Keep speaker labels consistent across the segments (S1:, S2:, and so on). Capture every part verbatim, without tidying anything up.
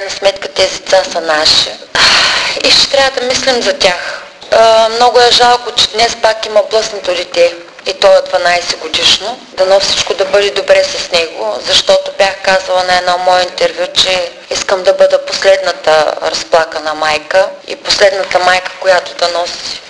S1: крайна сметка тези деца са наши и ще трябва да мислим за тях. Много е жалко, че днес пак има блъснато дете и то е дванайсет годишно. Дано всичко да бъде добре с него, защото бях казала на едно мое интервю, че искам да бъда последната разплакана майка и последната майка, която да носи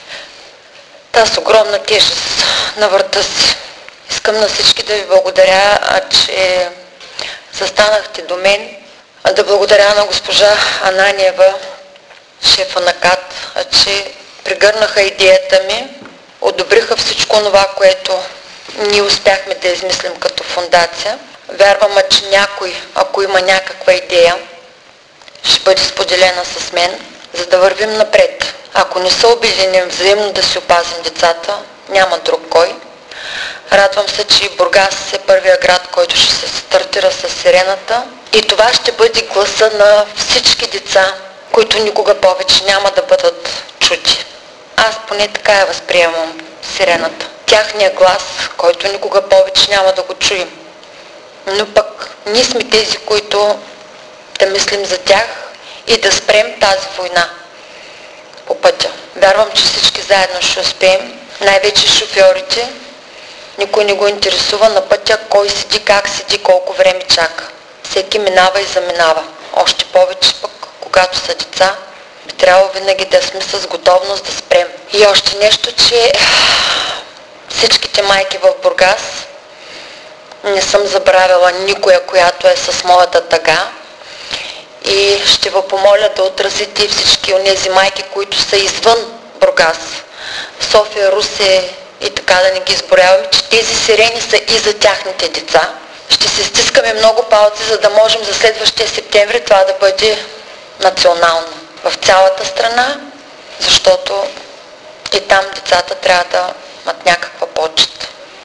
S1: тази огромна тежест на врата си. Искам на всички да ви благодаря, че застанахте до мен, да благодаря на госпожа Ананиева, шефа на КАТ, че прегърнаха идеята ми, одобриха всичко това, което ние успяхме да измислим като фондация. Вярвам, че някой, ако има някаква идея, ще бъде споделена с мен, за да вървим напред. Ако не са обединени взаимно да си опазим децата, няма друг кой. Радвам се, че Бургас е първия град, който ще се стартира с сирената. И това ще бъде гласа на всички деца, които никога повече няма да бъдат чути. Аз поне така я възприемам сирената. Тяхния глас, който никога повече няма да го чуем. Но пък ние сме тези, които да мислим за тях и да спрем тази война по пътя. Вярвам, че всички заедно ще успеем. Най-вече шофьорите. Никой не го интересува на пътя кой седи, как седи, колко време чака. Всеки минава и заминава. Още повече пък, когато са деца, би трябвало винаги да сме с готовност да спрем. И още нещо, че всичките майки в Бургас, не съм забравила никоя, която е с моята тъга. И ще ви помоля да отразите всички онези майки, които са извън Бургас. София, Русе и така да не ги изборяваме, че тези сирени са и за тяхните деца. Ще се стискаме много палци, за да можем за следващия септември това да бъде национално в цялата страна, защото и там децата трябва да имат някаква почет.